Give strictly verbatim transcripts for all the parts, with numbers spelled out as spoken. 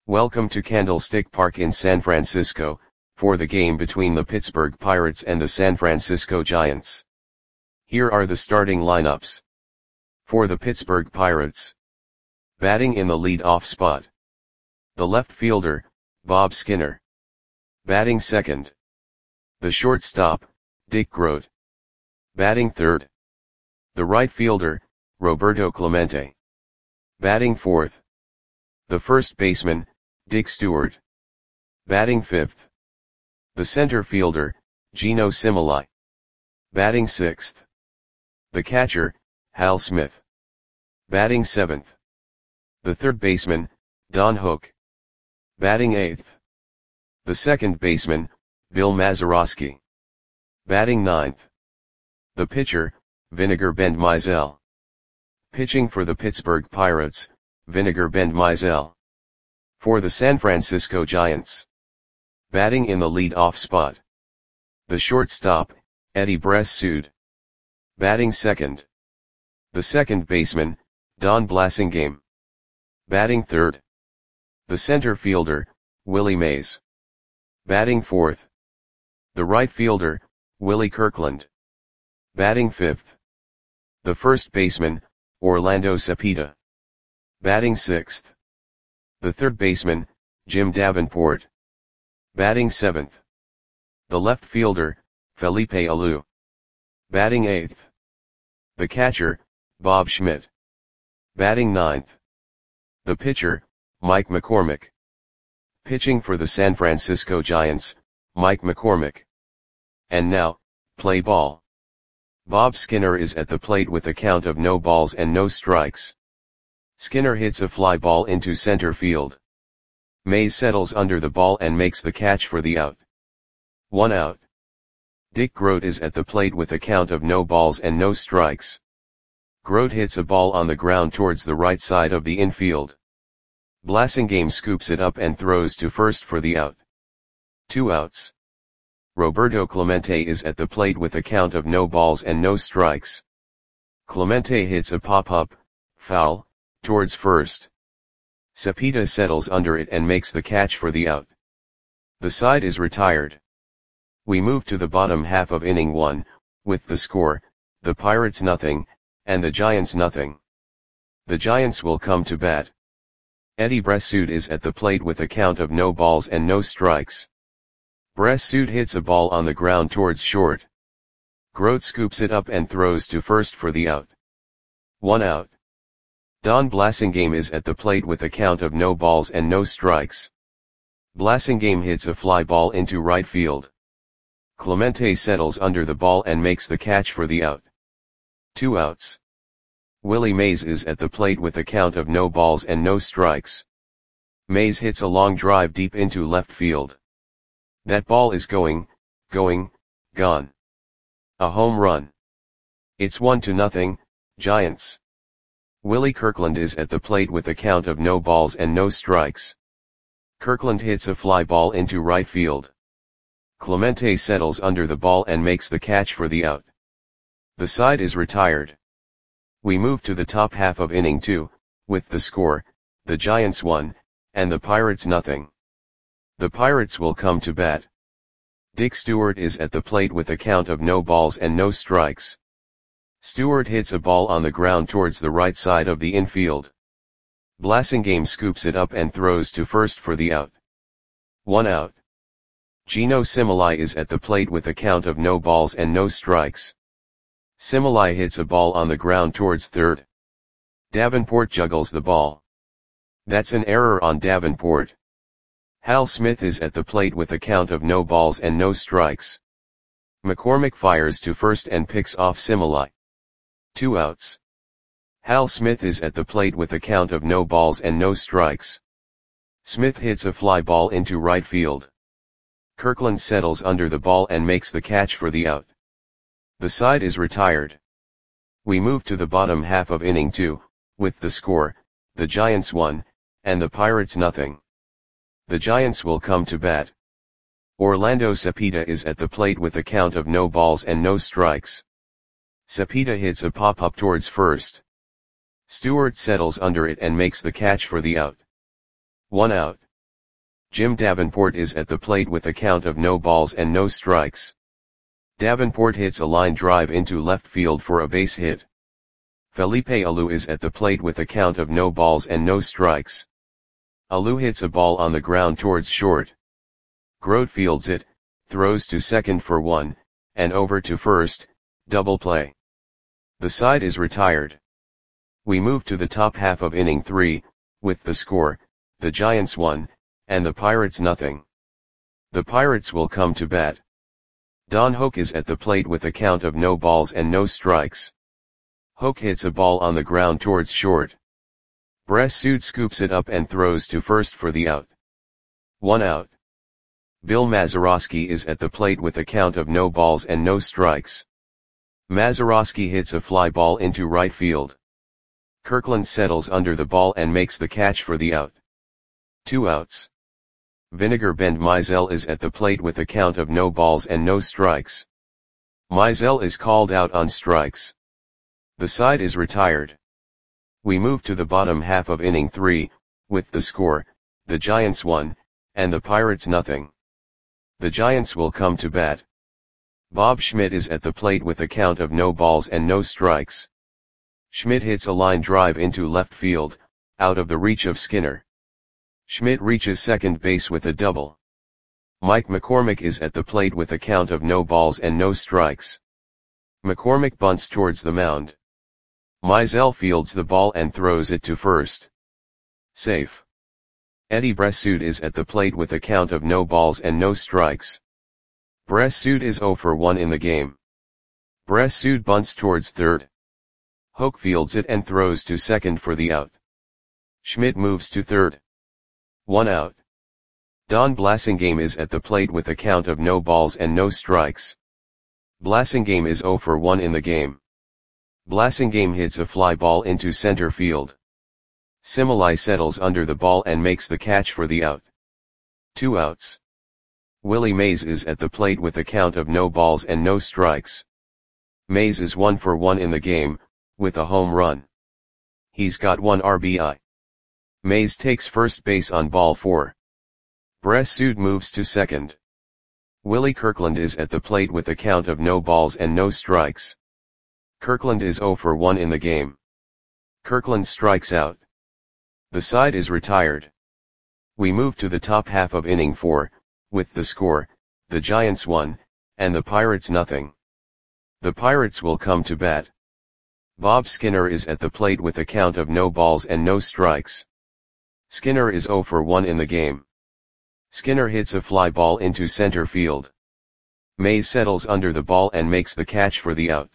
Welcome to Candlestick Park in San Francisco, for the game between the Pittsburgh Pirates and the San Francisco Giants. Here are the starting lineups. For the Pittsburgh Pirates. Batting in the lead-off spot. The left fielder, Bob Skinner. Batting second. The shortstop, Dick Groat. Batting third. The right fielder, Roberto Clemente. Batting fourth. The first baseman, Dick Stewart. Batting fifth. The center fielder, Geno Similai. Batting sixth. The catcher, Hal Smith. Batting seventh. The third baseman, Don Hook. Batting eighth. The second baseman, Bill Mazeroski. Batting ninth. The pitcher, Vinegar Bend Mizell. Pitching for the Pittsburgh Pirates, Vinegar Bend Mizell. For the San Francisco Giants. Batting in the lead-off spot. The shortstop, Eddie Bressoud. Batting second. The second baseman, Don Blasingame. Batting third. The center fielder, Willie Mays. Batting fourth. The right fielder, Willie Kirkland. Batting fifth. The first baseman, Orlando Cepeda. Batting sixth. The third baseman, Jim Davenport. Batting seventh. The left fielder, Felipe Alou. Batting eighth. The catcher, Bob Schmidt. Batting ninth. The pitcher, Mike McCormick. Pitching for the San Francisco Giants, Mike McCormick. And now, play ball. Bob Skinner is at the plate with a count of no balls and no strikes. Skinner hits a fly ball into center field. Mays settles under the ball and makes the catch for the out. One out. Dick Groat is at the plate with a count of no balls and no strikes. Groat hits a ball on the ground towards the right side of the infield. Blasingame scoops it up and throws to first for the out. Two outs. Roberto Clemente is at the plate with a count of no balls and no strikes. Clemente hits a pop-up, foul, towards first. Cepeda settles under it and makes the catch for the out. The side is retired. We move to the bottom half of inning one, with the score, the Pirates nothing, and the Giants nothing. The Giants will come to bat. Eddie Bressoud is at the plate with a count of no balls and no strikes. Bressoud hits a ball on the ground towards short. Groat scoops it up and throws to first for the out. One out. Don Blasingame is at the plate with a count of no balls and no strikes. Blasingame hits a fly ball into right field. Clemente settles under the ball and makes the catch for the out. Two outs. Willie Mays is at the plate with a count of no balls and no strikes. Mays hits a long drive deep into left field. That ball is going, going, gone. A home run. It's one to nothing, Giants. Willie Kirkland is at the plate with a count of no balls and no strikes. Kirkland hits a fly ball into right field. Clemente settles under the ball and makes the catch for the out. The side is retired. We move to the top half of inning two, with the score, the Giants one, and the Pirates nothing. The Pirates will come to bat. Dick Stewart is at the plate with a count of no balls and no strikes. Stewart hits a ball on the ground towards the right side of the infield. Blasingame scoops it up and throws to first for the out. One out. Geno Similai is at the plate with a count of no balls and no strikes. Similai hits a ball on the ground towards third. Davenport juggles the ball. That's an error on Davenport. Hal Smith is at the plate with a count of no balls and no strikes. McCormick fires to first and picks off Similai. Two outs. Hal Smith is at the plate with a count of no balls and no strikes. Smith hits a fly ball into right field. Kirkland settles under the ball and makes the catch for the out. The side is retired. We move to the bottom half of inning two, with the score, the Giants one, and the Pirates nothing. The Giants will come to bat. Orlando Cepeda is at the plate with a count of no balls and no strikes. Cepeda hits a pop-up towards first. Stewart settles under it and makes the catch for the out. One out. Jim Davenport is at the plate with a count of no balls and no strikes. Davenport hits a line drive into left field for a base hit. Felipe Alou is at the plate with a count of no balls and no strikes. Alou hits a ball on the ground towards short. Grote fields it, throws to second for one, and over to first, double play. The side is retired. We move to the top half of inning three, with the score, the Giants one, and the Pirates nothing. The Pirates will come to bat. Don Hoak is at the plate with a count of no balls and no strikes. Hoak hits a ball on the ground towards short. Bressud scoops it up and throws to first for the out. One out. Bill Mazeroski is at the plate with a count of no balls and no strikes. Mazeroski hits a fly ball into right field. Kirkland settles under the ball and makes the catch for the out. Two outs. Vinegar Bend Mizell is at the plate with a count of no balls and no strikes. Mizell is called out on strikes. The side is retired. We move to the bottom half of inning three, with the score, the Giants one, and the Pirates nothing. The Giants will come to bat. Bob Schmidt is at the plate with a count of no balls and no strikes. Schmidt hits a line drive into left field, out of the reach of Skinner. Schmidt reaches second base with a double. Mike McCormick is at the plate with a count of no balls and no strikes. McCormick bunts towards the mound. Mizell fields the ball and throws it to first. Safe. Eddie Bressud is at the plate with a count of no balls and no strikes. Bressud is zero for one in the game. Bressud bunts towards third. Hoak fields it and throws to second for the out. Schmidt moves to third. One out. Don Blasingame is at the plate with a count of no balls and no strikes. Blasingame is zero for one in the game. Blasingame hits a fly ball into center field. Similai settles under the ball and makes the catch for the out. Two outs. Willie Mays is at the plate with a count of no balls and no strikes. Mays is one for one in the game, with a home run. He's got one R B I. Mays takes first base on ball four. Bressud moves to second. Willie Kirkland is at the plate with a count of no balls and no strikes. Kirkland is zero for one in the game. Kirkland strikes out. The side is retired. We move to the top half of inning four, with the score, the Giants one, and the Pirates nothing. The Pirates will come to bat. Bob Skinner is at the plate with a count of no balls and no strikes. Skinner is zero for one in the game. Skinner hits a fly ball into center field. Mays settles under the ball and makes the catch for the out.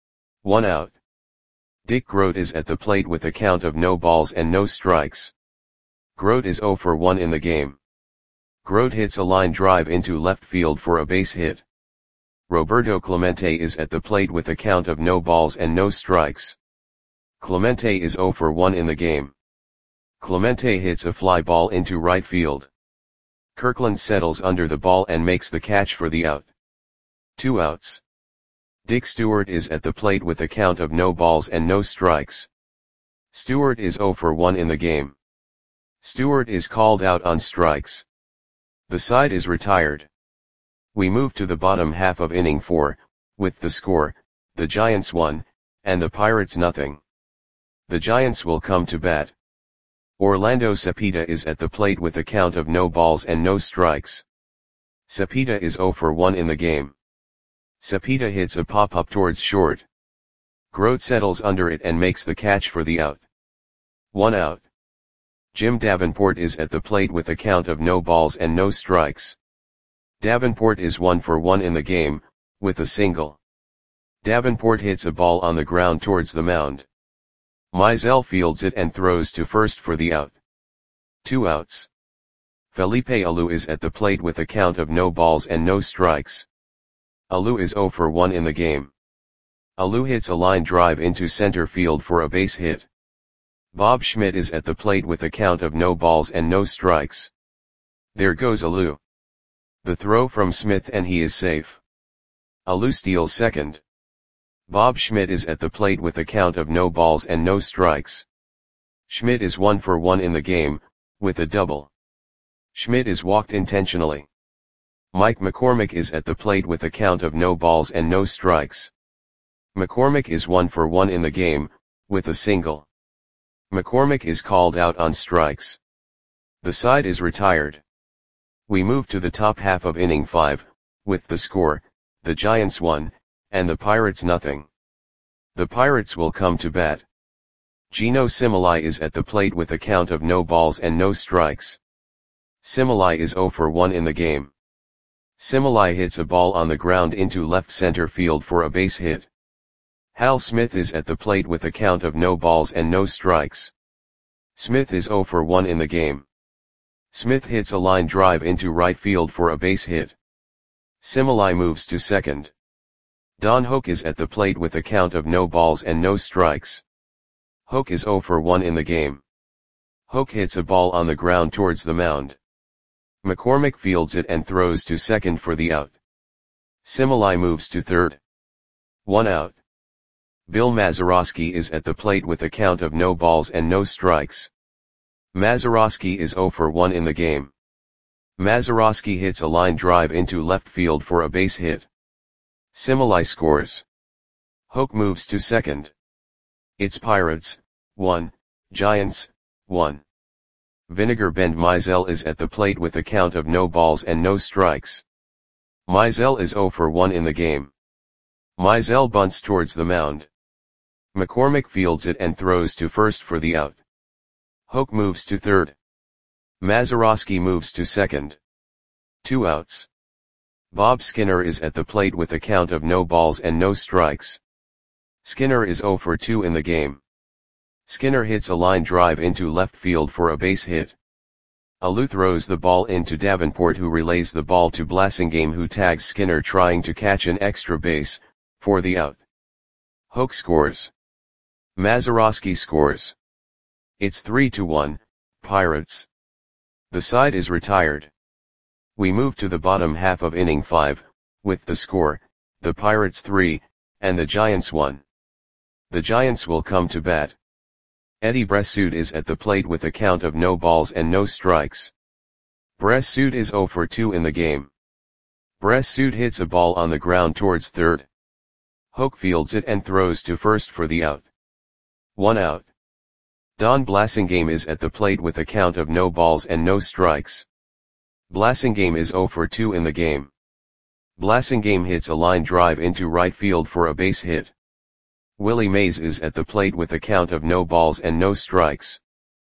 One out. Dick Grote is at the plate with a count of no balls and no strikes. Grote is zero for one in the game. Grote hits a line drive into left field for a base hit. Roberto Clemente is at the plate with a count of no balls and no strikes. Clemente is zero for one in the game. Clemente hits a fly ball into right field. Kirkland settles under the ball and makes the catch for the out. Two outs. Dick Stewart is at the plate with a count of no balls and no strikes. Stewart is zero for one in the game. Stewart is called out on strikes. The side is retired. We move to the bottom half of inning four, with the score, the Giants one, and the Pirates nothing. The Giants will come to bat. Orlando Cepeda is at the plate with a count of no balls and no strikes. Cepeda is zero for one in the game. Cepeda hits a pop-up towards short. Grote settles under it and makes the catch for the out. One out. Jim Davenport is at the plate with a count of no balls and no strikes. Davenport is one for one in the game, with a single. Davenport hits a ball on the ground towards the mound. Mizell fields it and throws to first for the out. Two outs. Felipe Alou is at the plate with a count of no balls and no strikes. Alou is zero for one in the game. Alou hits a line drive into center field for a base hit. Bob Schmidt is at the plate with a count of no balls and no strikes. There goes Alou. The throw from Smith and he is safe. Alou steals second. Bob Schmidt is at the plate with a count of no balls and no strikes. Schmidt is one for one in the game, with a double. Schmidt is walked intentionally. Mike McCormick is at the plate with a count of no balls and no strikes. McCormick is one for one in the game, with a single. McCormick is called out on strikes. The side is retired. We move to the top half of inning five, with the score, the Giants one, and the Pirates nothing. The Pirates will come to bat. Geno Similai is at the plate with a count of no balls and no strikes. Similai is zero for one in the game. Similai hits a ball on the ground into left center field for a base hit. Hal Smith is at the plate with a count of no balls and no strikes. Smith is zero for one in the game. Smith hits a line drive into right field for a base hit. Similai moves to second. Don Hoak is at the plate with a count of no balls and no strikes. Hoak is zero for one in the game. Hoak hits a ball on the ground towards the mound. McCormick fields it and throws to second for the out. Similai moves to third. One out. Bill Mazeroski is at the plate with a count of no balls and no strikes. Mazeroski is zero for one in the game. Mazeroski hits a line drive into left field for a base hit. Similai scores. Hoak moves to second. It's Pirates, one, Giants, one. Vinegar Bend Mizell is at the plate with a count of no balls and no strikes. Mizell is zero for one in the game. Mizell bunts towards the mound. McCormick fields it and throws to first for the out. Hoak moves to third. Mazeroski moves to second. Two outs. Bob Skinner is at the plate with a count of no balls and no strikes. Skinner is zero for two in the game. Skinner hits a line drive into left field for a base hit. Alou throws the ball into Davenport, who relays the ball to Blasingame, who tags Skinner trying to catch an extra base, for the out. Hoak scores. Mazeroski scores. It's three to one, Pirates. The side is retired. We move to the bottom half of inning five, with the score, the Pirates three, and the Giants one. The Giants will come to bat. Eddie Bressoud is at the plate with a count of no balls and no strikes. Bressoud is zero for two in the game. Bressoud hits a ball on the ground towards third. Hoak fields it and throws to first for the out. One out. Don Blasingame is at the plate with a count of no balls and no strikes. Blasingame is zero for two in the game. Blasingame hits a line drive into right field for a base hit. Willie Mays is at the plate with a count of no balls and no strikes.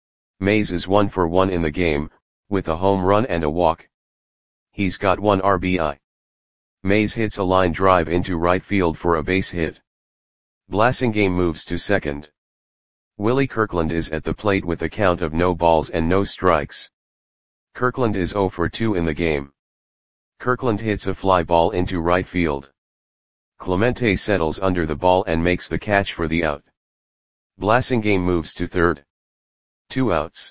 Mays is one for one in the game, with a home run and a walk. He's got one R B I. Mays hits a line drive into right field for a base hit. Blasingame moves to second. Willie Kirkland is at the plate with a count of no balls and no strikes. Kirkland is zero for two in the game. Kirkland hits a fly ball into right field. Clemente settles under the ball and makes the catch for the out. Blasingame moves to third. Two outs.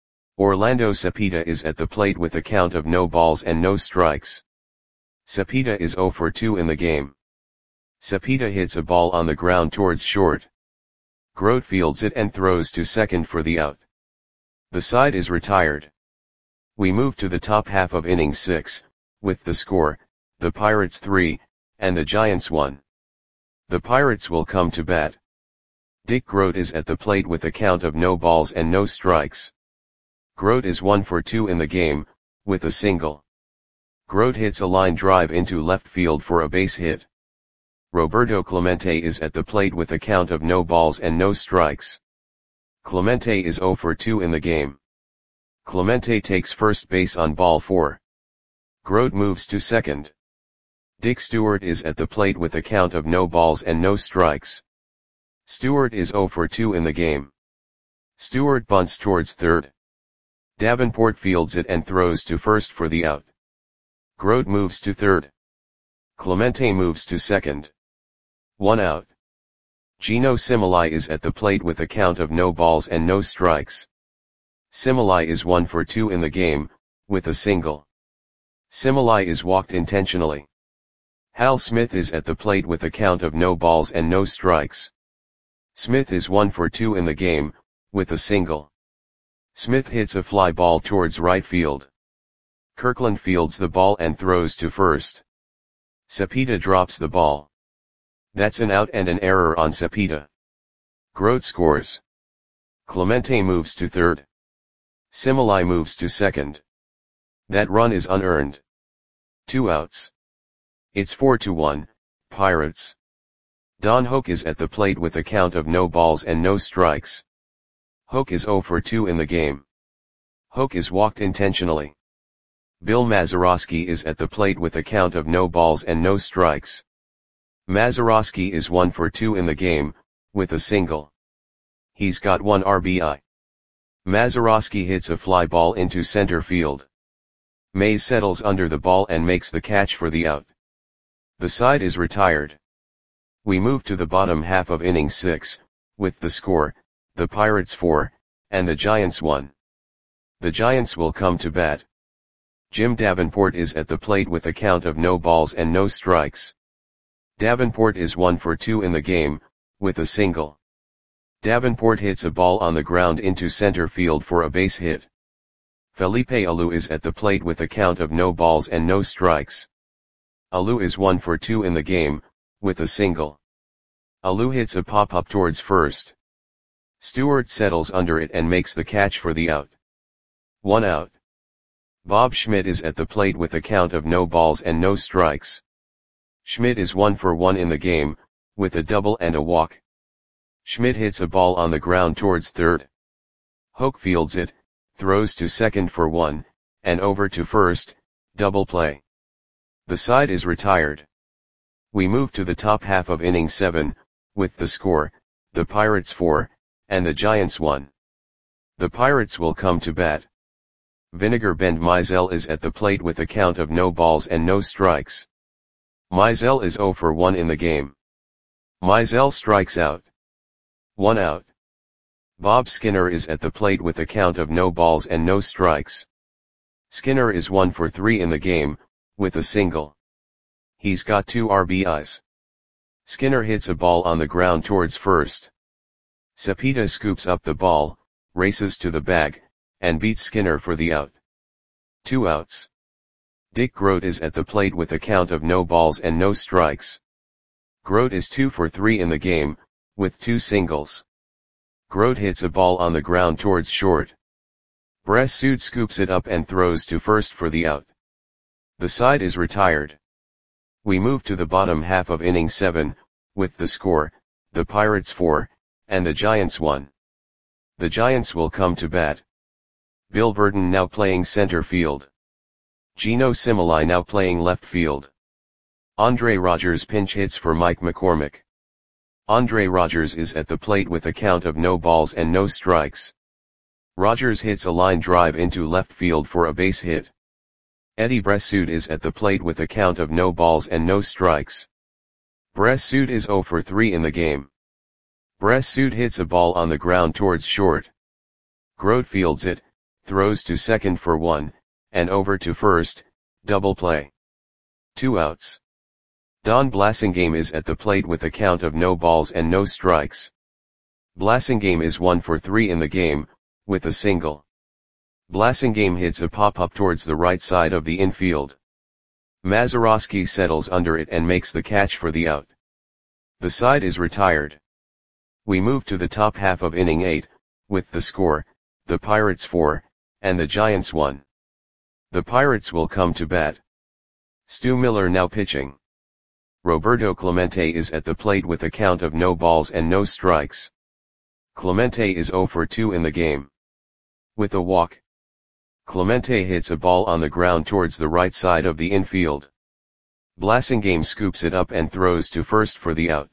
Orlando Cepeda is at the plate with a count of no balls and no strikes. Cepeda is zero for two in the game. Cepeda hits a ball on the ground towards short. Grote fields it and throws to second for the out. The side is retired. We move to the top half of inning six, with the score, the Pirates three, and the Giants one. The Pirates will come to bat. Dick Grote is at the plate with a count of no balls and no strikes. Grote is one for two in the game, with a single. Grote hits a line drive into left field for a base hit. Roberto Clemente is at the plate with a count of no balls and no strikes. Clemente is zero for two in the game. Clemente takes first base on ball four. Grote moves to second. Dick Stewart is at the plate with a count of no balls and no strikes. Stewart is zero for two in the game. Stewart bunts towards third. Davenport fields it and throws to first for the out. Grote moves to third. Clemente moves to second. One out. Geno Similai is at the plate with a count of no balls and no strikes. Similai is one for two in the game, with a single. Similai is walked intentionally. Hal Smith is at the plate with a count of no balls and no strikes. Smith is one for two in the game, with a single. Smith hits a fly ball towards right field. Kirkland fields the ball and throws to first. Cepeda drops the ball. That's an out and an error on Cepeda. Grote scores. Clemente moves to third. Similai moves to second. That run is unearned. Two outs. It's four to one, Pirates. Don Hoke is at the plate with a count of no balls and no strikes. Hoke is oh for two in the game. Hoke is walked intentionally. Bill Mazeroski is at the plate with a count of no balls and no strikes. Mazeroski is one for two in the game, with a single. He's got one R B I. Mazeroski hits a fly ball into center field. Mays settles under the ball and makes the catch for the out. The side is retired. We move to the bottom half of inning six, with the score, the Pirates four, and the Giants one. The Giants will come to bat. Jim Davenport is at the plate with a count of no balls and no strikes. Davenport is one for two in the game, with a single. Davenport hits a ball on the ground into center field for a base hit. Felipe Alou is at the plate with a count of no balls and no strikes. Alou is one for two in the game, with a single. Alou hits a pop-up towards first. Stewart settles under it and makes the catch for the out. One out. Bob Schmidt is at the plate with a count of no balls and no strikes. Schmidt is one for one in the game, with a double and a walk. Schmidt hits a ball on the ground towards third. Hoke fields it, throws to second for one, and over to first, double play. The side is retired. We move to the top half of inning seven, with the score, the Pirates four, and the Giants one. The Pirates will come to bat. Vinegar Bend Mizell is at the plate with a count of no balls and no strikes. Mizell is oh for one in the game. Mizell strikes out. One out. Bob Skinner is at the plate with a count of no balls and no strikes. Skinner is one for three in the game, with a single. He's got two R B Is. Skinner hits a ball on the ground towards first. Cepeda scoops up the ball, races to the bag, and beats Skinner for the out. Two outs. Dick Grote is at the plate with a count of no balls and no strikes. Grote is two for three in the game, with two singles. Grote hits a ball on the ground towards short. Bressud scoops it up and throws to first for the out. The side is retired. We move to the bottom half of inning seven, with the score, the Pirates four, and the Giants one. The Giants will come to bat. Bill Verdon now playing center field. Gino Similai now playing left field. Andre Rogers pinch hits for Mike McCormick. Andre Rogers is at the plate with a count of no balls and no strikes. Rogers hits a line drive into left field for a base hit. Eddie Bressud is at the plate with a count of no balls and no strikes. Bressud is oh for three in the game. Bressud hits a ball on the ground towards short. Grote fields it, throws to second for one, and over to first, double play. Two outs. Don Blasingame is at the plate with a count of no balls and no strikes. Blasingame is one for three in the game, with a single. Blasingame hits a pop-up towards the right side of the infield. Mazeroski settles under it and makes the catch for the out. The side is retired. We move to the top half of inning eight, with the score, the Pirates four, and the Giants one. The Pirates will come to bat. Stu Miller now pitching. Roberto Clemente is at the plate with a count of no balls and no strikes. Clemente is oh for two in the game. With a walk. Clemente hits a ball on the ground towards the right side of the infield. Blasingame scoops it up and throws to first for the out.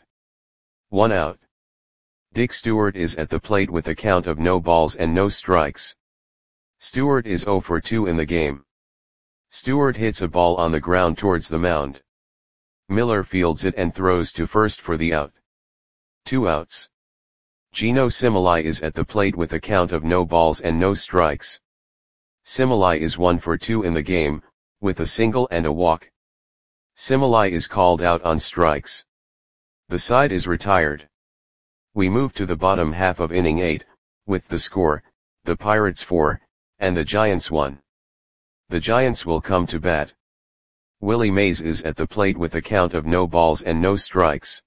One out. Dick Stewart is at the plate with a count of no balls and no strikes. Stewart is oh for two in the game. Stewart hits a ball on the ground towards the mound. Miller fields it and throws to first for the out. Two outs. Gino Similai is at the plate with a count of no balls and no strikes. Similai is one for two in the game, with a single and a walk. Similai is called out on strikes. The side is retired. We move to the bottom half of inning eight, with the score, the Pirates four, and the Giants one. The Giants will come to bat. Willie Mays is at the plate with a count of no balls and no strikes.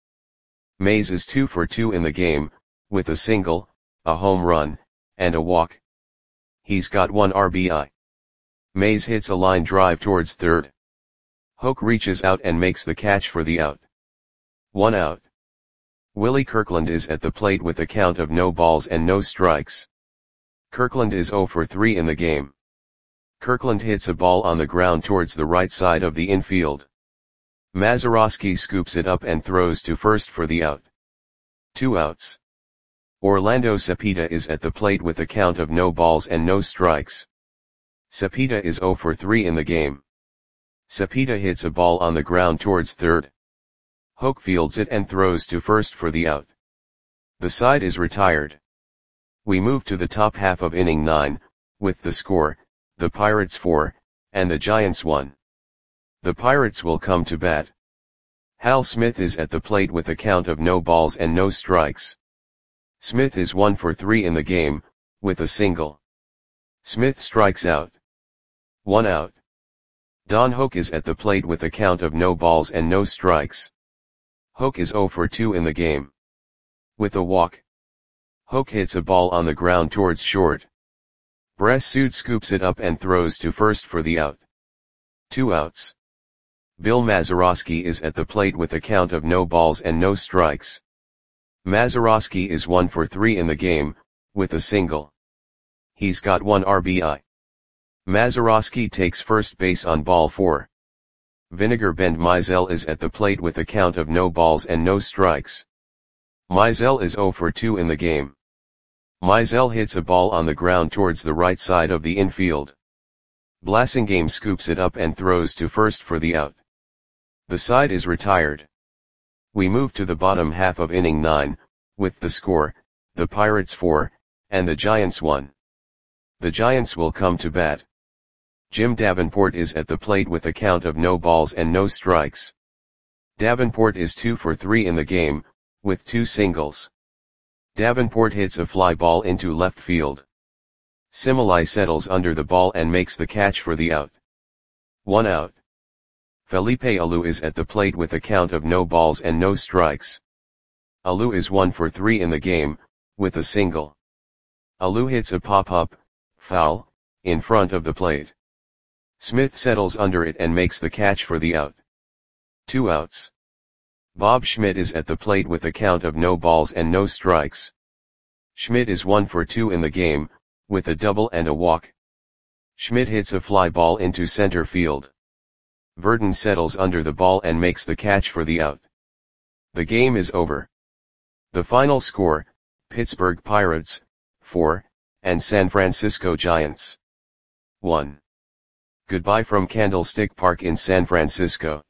Mays is two for two in the game, with a single, a home run, and a walk. He's got one R B I. Mays hits a line drive towards third. Hoke reaches out and makes the catch for the out. One out. Willie Kirkland is at the plate with a count of no balls and no strikes. Kirkland is zero for three in the game. Kirkland hits a ball on the ground towards the right side of the infield. Mazeroski scoops it up and throws to first for the out. Two outs. Orlando Cepeda is at the plate with a count of no balls and no strikes. Cepeda is zero for three in the game. Cepeda hits a ball on the ground towards third. Hoke fields it and throws to first for the out. The side is retired. We move to the top half of inning nine, with the score, the Pirates four, and the Giants one. The Pirates will come to bat. Hal Smith is at the plate with a count of no balls and no strikes. Smith is one for three in the game, with a single. Smith strikes out. One out. Don Hoke is at the plate with a count of no balls and no strikes. Hoke is zero for two in the game. With a walk. Hoke hits a ball on the ground towards short. Bressud scoops it up and throws to first for the out. Two outs. Bill Mazeroski is at the plate with a count of no balls and no strikes. Mazeroski is one for three in the game, with a single. He's got one R B I. Mazeroski takes first base on ball four. Vinegar Bend Mizell is at the plate with a count of no balls and no strikes. Mizell is zero for two in the game. Mizell hits a ball on the ground towards the right side of the infield. Blasingame scoops it up and throws to first for the out. The side is retired. We move to the bottom half of inning nine, with the score, the Pirates four, and the Giants one. The Giants will come to bat. Jim Davenport is at the plate with a count of no balls and no strikes. Davenport is two for three in the game, with two singles. Davenport hits a fly ball into left field. Simile settles under the ball and makes the catch for the out. One out. Felipe Alou is at the plate with a count of no balls and no strikes. Alou is one for three in the game, with a single. Alou hits a pop-up, foul, in front of the plate. Smith settles under it and makes the catch for the out. Two outs. Bob Schmidt is at the plate with a count of no balls and no strikes. Schmidt is one for two in the game, with a double and a walk. Schmidt hits a fly ball into center field. Verdon settles under the ball and makes the catch for the out. The game is over. The final score, Pittsburgh Pirates, four, and San Francisco Giants, one. Goodbye from Candlestick Park in San Francisco.